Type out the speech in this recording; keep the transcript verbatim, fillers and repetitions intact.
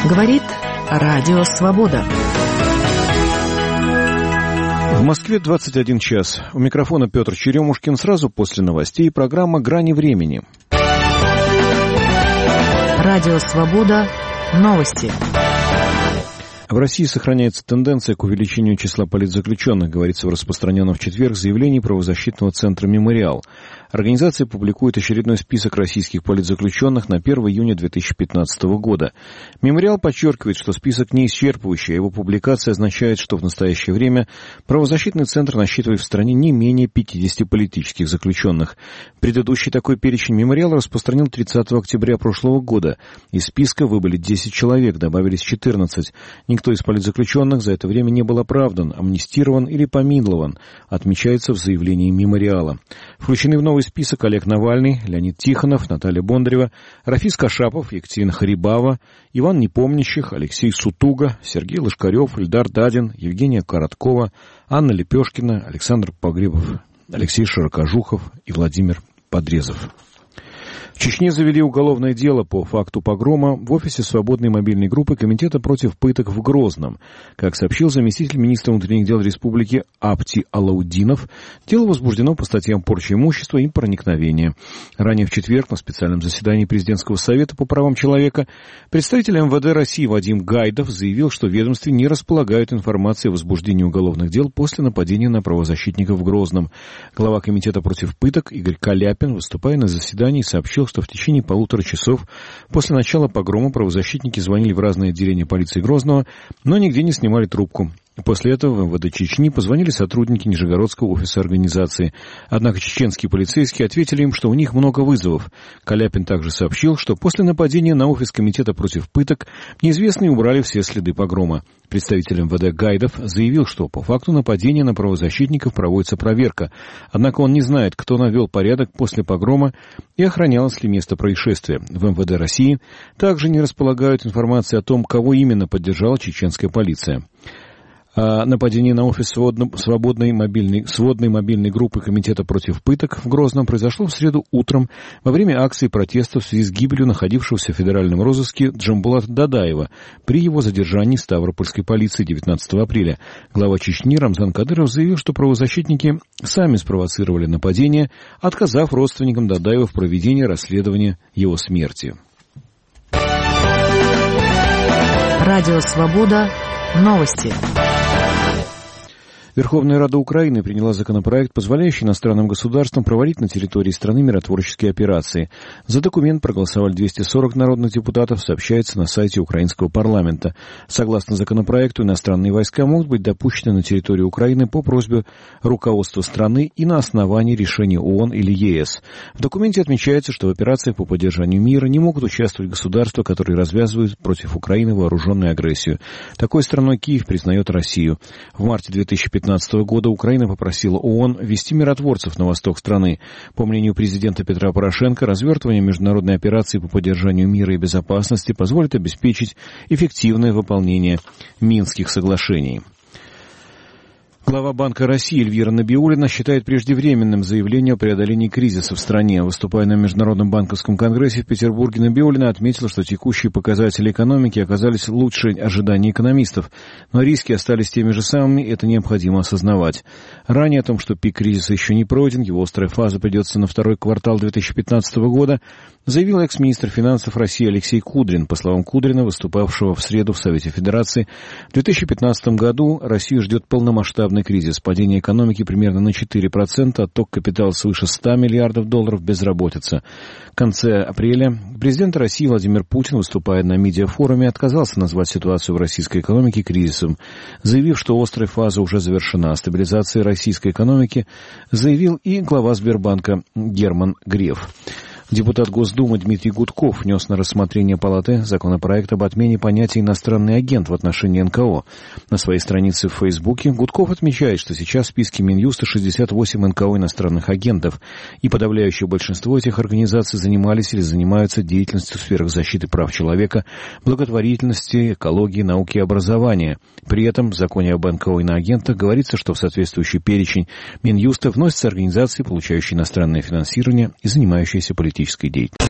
Говорит Радио Свобода. В Москве двадцать один час. У микрофона Петр Черемушкин. Сразу после новостей программа «Грани времени». Радио Свобода. Новости. В России сохраняется тенденция к увеличению числа политзаключенных, говорится в распространенном в четверг заявлении правозащитного центра «Мемориал». Организация публикует очередной список российских политзаключенных на первое июня две тысячи пятнадцатого года. «Мемориал» подчеркивает, что список не исчерпывающий, а его публикация означает, что в настоящее время правозащитный центр насчитывает в стране не менее пятидесяти политических заключенных. Предыдущий такой перечень «Мемориал» распространил тридцатого октября прошлого года. Из списка выбыли десять человек, добавились четырнадцать. Никто из политзаключенных за это время не был оправдан, амнистирован или помилован, отмечается в заявлении «Мемориала». Включены в новый список Олег Навальный, Леонид Тихонов, Наталья Бондарева, Рафис Кашапов, Екатерина Харибава, Иван Непомнящих, Алексей Сутуга, Сергей Лошкарев, Ильдар Дадин, Евгения Короткова, Анна Лепешкина, Александр Погребов, Алексей Широкожухов и Владимир Подрезов. В Чечне завели уголовное дело по факту погрома в офисе свободной мобильной группы Комитета против пыток в Грозном. Как сообщил заместитель министра внутренних дел республики Апти Алаудинов, дело возбуждено по статьям порчи имущества и проникновения. Ранее в четверг на специальном заседании Президентского совета по правам человека представитель эм вэ дэ России Вадим Гайдов заявил, что в ведомстве не располагают информацией о возбуждении уголовных дел после нападения на правозащитников в Грозном. Глава Комитета против пыток Игорь Каляпин, выступая на заседании, сообщил, что в течение полутора часов после начала погрома правозащитники звонили в разные отделения полиции Грозного, но нигде не снимали трубку. После этого в эм вэ дэ Чечни позвонили сотрудники Нижегородского офиса организации. Однако чеченские полицейские ответили им, что у них много вызовов. Каляпин также сообщил, что после нападения на офис Комитета против пыток неизвестные убрали все следы погрома. Представитель эм вэ дэ Гайдов заявил, что по факту нападения на правозащитников проводится проверка. Однако он не знает, кто навел порядок после погрома и охранялось ли место происшествия. В эм вэ дэ России также не располагают информацией о том, кого именно поддержала чеченская полиция. А нападение на офис свободной мобильной, сводной мобильной группы Комитета против пыток в Грозном произошло в среду утром во время акции протеста в связи с гибелью находившегося в федеральном розыске Джамбулата Дадаева при его задержании Ставропольской полиции девятнадцатого апреля. Глава Чечни Рамзан Кадыров заявил, что правозащитники сами спровоцировали нападение, отказав родственникам Дадаева в проведении расследования его смерти. Радио Свобода. Новости. Верховная Рада Украины приняла законопроект, позволяющий иностранным государствам проводить на территории страны миротворческие операции. За документ проголосовали двести сорок народных депутатов, сообщается на сайте украинского парламента. Согласно законопроекту, иностранные войска могут быть допущены на территорию Украины по просьбе руководства страны и на основании решения ООН или е эс. В документе отмечается, что в операциях по поддержанию мира не могут участвовать государства, которые развязывают против Украины вооруженную агрессию. Такой страной Киев признает Россию. В марте две тысячи пятнадцатого года Украина попросила ООН ввести миротворцев на восток страны. По мнению президента Петра Порошенко, развертывание международной операции по поддержанию мира и безопасности позволит обеспечить эффективное выполнение Минских соглашений. Глава Банка России Эльвира Набиуллина считает преждевременным заявление о преодолении кризиса в стране. Выступая на Международном банковском конгрессе в Петербурге, Набиуллина отметила, что текущие показатели экономики оказались лучше ожиданий экономистов, но риски остались теми же самыми, и это необходимо осознавать. Ранее о том, что пик кризиса еще не пройден, его острая фаза придется на второй квартал две тысячи пятнадцатого года, заявил экс-министр финансов России Алексей Кудрин. По словам Кудрина, выступавшего в среду в Совете Федерации, в две тысячи пятнадцатом году Россию ждет полномасштабный кризис, падение экономики примерно на четыре процента, отток капитала свыше ста миллиардов долларов, безработица. В конце апреля президент России Владимир Путин, выступая на медиафоруме, отказался назвать ситуацию в российской экономике кризисом, заявив, что острая фаза уже завершена. О стабилизации российской экономики заявил и глава Сбербанка Герман Греф. Депутат Госдумы Дмитрий Гудков внес на рассмотрение Палаты законопроект об отмене понятия «иностранный агент» в отношении эн ка о. На своей странице в Фейсбуке Гудков отмечает, что сейчас в списке Минюста шестьдесят восемь эн ка о иностранных агентов, и подавляющее большинство этих организаций занимались или занимаются деятельностью в сферах защиты прав человека, благотворительности, экологии, науки и образования. При этом в законе об эн ка о иноагентах говорится, что в соответствующий перечень Минюста вносятся организации, получающие иностранное финансирование и занимающиеся политической деятельностью.